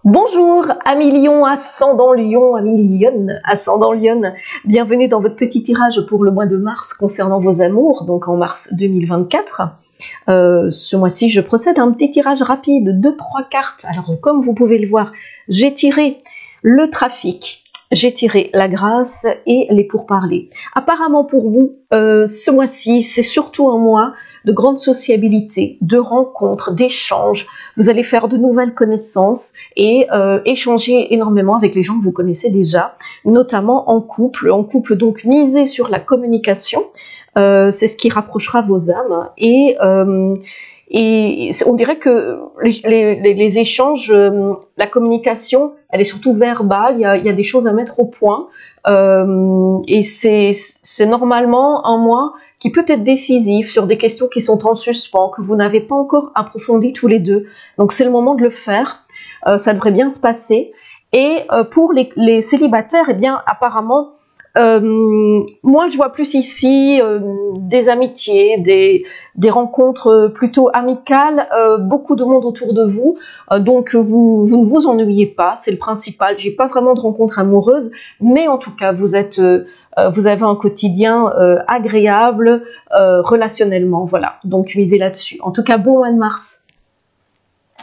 Bonjour, amis Lion, ascendant Lion, amis Lionne, ascendant Lionne. Bienvenue dans votre petit tirage pour le mois de mars concernant vos amours, donc en mars 2024. Ce mois-ci, je procède à un petit tirage rapide de 3 cartes. Alors, comme vous pouvez le voir, j'ai tiré le trafic, j'ai tiré la grâce et les pourparlers. Apparemment pour vous, ce mois-ci, c'est surtout un mois de grande sociabilité, de rencontres, d'échanges. Vous allez faire de nouvelles connaissances et échanger énormément avec les gens que vous connaissez déjà, notamment en couple. En couple, donc, misez sur la communication. C'est ce qui rapprochera vos âmes. Et on dirait que les échanges, la communication, elle est surtout verbale, il y a des choses à mettre au point, et c'est normalement un mois qui peut être décisif sur des questions qui sont en suspens, que vous n'avez pas encore approfondi tous les deux. Donc c'est le moment de le faire, ça devrait bien se passer. Et pour les célibataires, eh bien apparemment, moi je vois plus ici des amitiés, des rencontres plutôt amicales, beaucoup de monde autour de vous, donc vous ne vous ennuyez pas, c'est le principal. J'ai pas vraiment de rencontres amoureuses, mais en tout cas vous avez un quotidien agréable relationnellement, voilà, donc misez là-dessus. En tout cas, bon mois de mars.